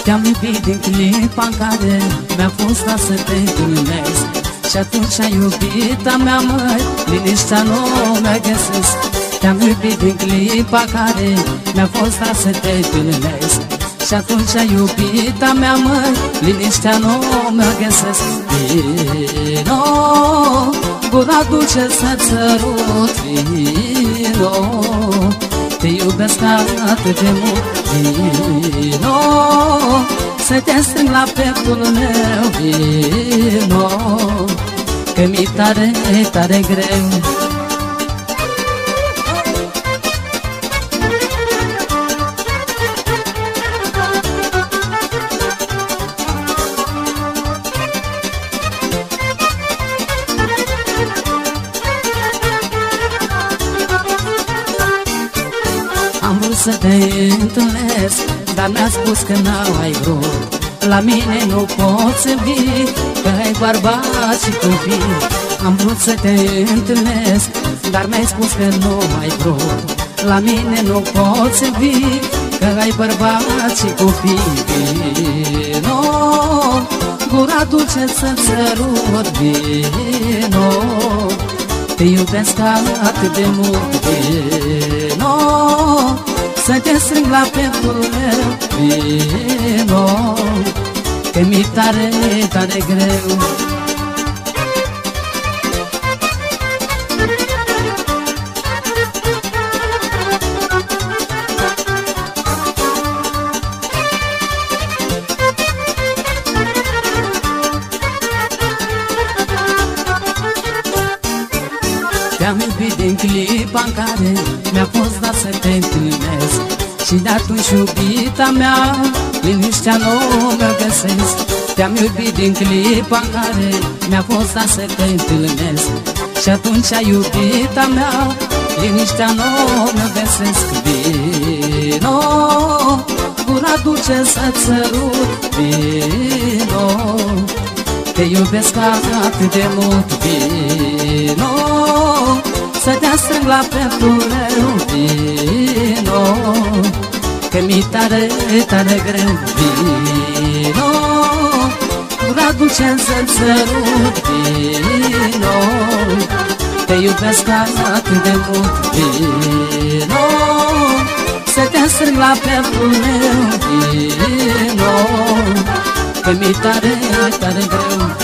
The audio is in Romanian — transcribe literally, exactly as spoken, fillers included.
Te-am iubit din clipa în care mi-a fost ca să te întâlnesc. Și atunci ai iubita mea, măi, liniștea nu mea găsesc. Te-am iubit din clipa care mi-a fost ca să te întâlnesc. Și atunci ai iubita mea, măi, liniștea nu mea găsesc. Vino, gura dulce să-ți sărut, vino, te iubesc atât de mult. Vino, să te strâng la pieptul meu, vino, că mi-e tare, tare greu. Am vrut să te întâlnesc, dar mi-a spus că n-ai vrut. La mine nu poți vii, că ai bărbați și copii. Am vrut să te întâlnesc, dar mi-ai spus că nu ai vrut. La mine nu poți vii, că ai bărbați și copii. Vino, gura dulce să-ți sărut, vino, te iubesc atât de mult. Vino, să te strâng la pieptul meu, vino, că mi-e tare, tare greu. Te-am iubit din clipa în care mi-a fost dat să te întâlnesc. Și de atunci, iubita mea, liniștea nu mea găsesc. Te-am iubit din clipa în care mi-a fost dat să te întâlnesc. Și atunci, iubita mea, liniștea nu mea găsesc. Vino, gura dulce să-ți sărut, vino, te iubesc atât de mult. Vino, să te strâng la pieptul meu, vino, că mi-e tare, tare greu. Vino, gura dulce să-ți sărut, vino, te iubesc atât de mult. Vino, să te strâng la pieptul meu, vino, că mi-e tare, tare greu.